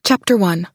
Chapter 1.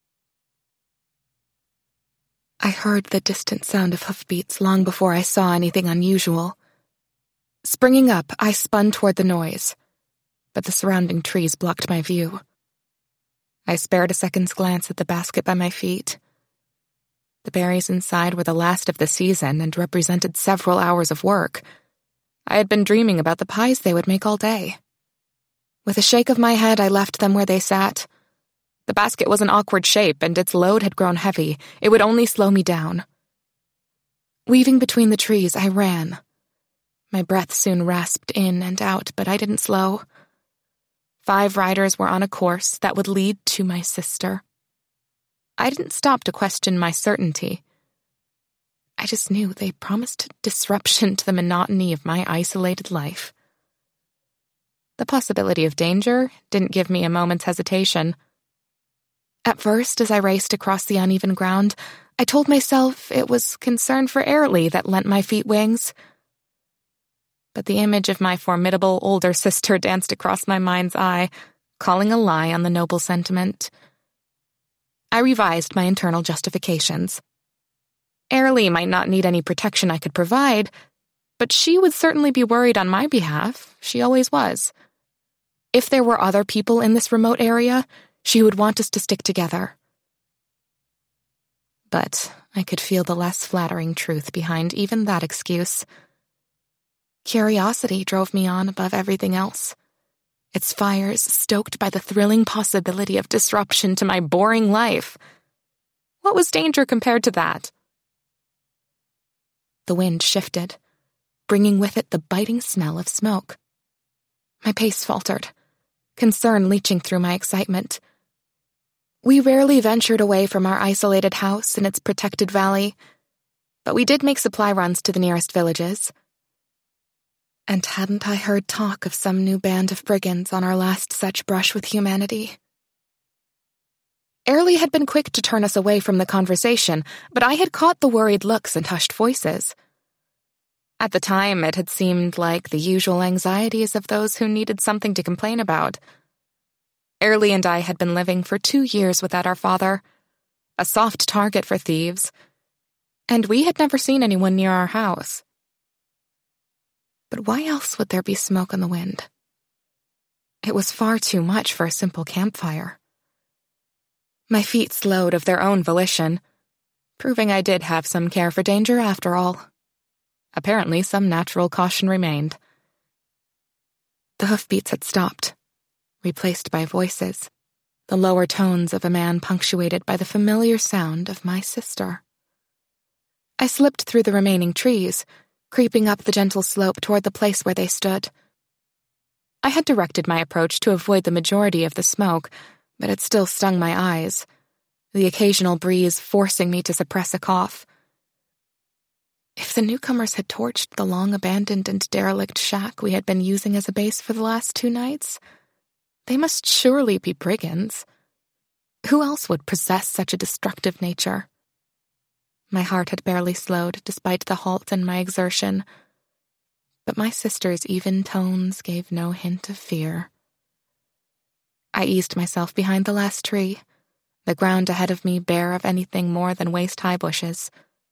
I heard the distant sound of hoofbeats long before I saw anything unusual. Springing up, I spun toward the noise, but the surrounding trees blocked my view. I spared a second's glance at the basket by my feet. The berries inside were the last of the season and represented several hours of work. I had been dreaming about the pies they would make all day. With a shake of my head, I left them where they sat. The basket was an awkward shape, and its load had grown heavy. It would only slow me down. Weaving between the trees, I ran. My breath soon rasped in and out, but I didn't slow. 5 riders were on a course that would lead to my sister. I didn't stop to question my certainty. I just knew they promised disruption to the monotony of my isolated life. The possibility of danger didn't give me a moment's hesitation. At first, as I raced across the uneven ground, I told myself it was concern for Airlie that lent my feet wings. But the image of my formidable older sister danced across my mind's eye, calling a lie on the noble sentiment. I revised my internal justifications. Airlie might not need any protection I could provide, but she would certainly be worried on my behalf. She always was. If there were other people in this remote area, she would want us to stick together. But I could feel the less flattering truth behind even that excuse. Curiosity drove me on above everything else, its fires stoked by the thrilling possibility of disruption to my boring life. What was danger compared to that? The wind shifted, bringing with it the biting smell of smoke. My pace faltered, concern leaching through my excitement. We rarely ventured away from our isolated house in its protected valley, but we did make supply runs to the nearest villages. And hadn't I heard talk of some new band of brigands on our last such brush with humanity? Airlie had been quick to turn us away from the conversation, but I had caught the worried looks and hushed voices. At the time, it had seemed like the usual anxieties of those who needed something to complain about. Airlie and I had been living for 2 years without our father, a soft target for thieves, and we had never seen anyone near our house. But why else would there be smoke on the wind? It was far too much for a simple campfire. My feet slowed of their own volition, proving I did have some care for danger after all. Apparently, some natural caution remained. The hoofbeats had stopped, replaced by voices, the lower tones of a man punctuated by the familiar sound of my sister. I slipped through the remaining trees, creeping up the gentle slope toward the place where they stood. I had directed my approach to avoid the majority of the smoke, but it still stung my eyes, the occasional breeze forcing me to suppress a cough. If the newcomers had torched the long-abandoned and derelict shack we had been using as a base for the last 2 nights, they must surely be brigands. Who else would possess such a destructive nature? My heart had barely slowed despite the halt in my exertion, but my sister's even tones gave no hint of fear. I eased myself behind the last tree, the ground ahead of me bare of anything more than waist-high bushes.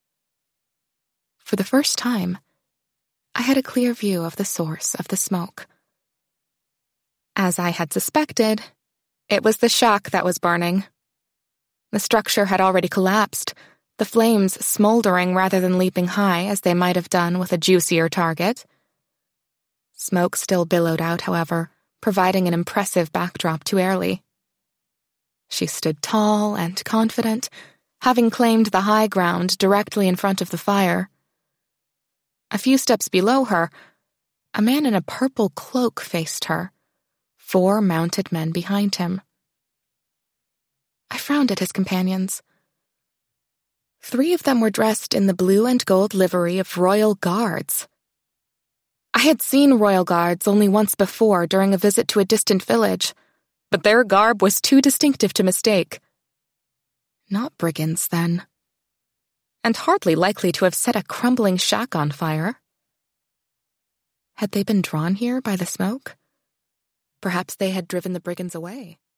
For the first time, I had a clear view of the source of the smoke. As I had suspected, it was the shack that was burning. The structure had already collapsed, the flames smoldering rather than leaping high as they might have done with a juicier target. Smoke still billowed out, however, providing an impressive backdrop to Airlie. She stood tall and confident, having claimed the high ground directly in front of the fire. A few steps below her, a man in a purple cloak faced her, 4 mounted men behind him. I frowned at his companions. 3 of them were dressed in the blue and gold livery of royal guards. I had seen royal guards only once before during a visit to a distant village, but their garb was too distinctive to mistake. Not brigands, then. And hardly likely to have set a crumbling shack on fire. Had they been drawn here by the smoke? Perhaps they had driven the brigands away.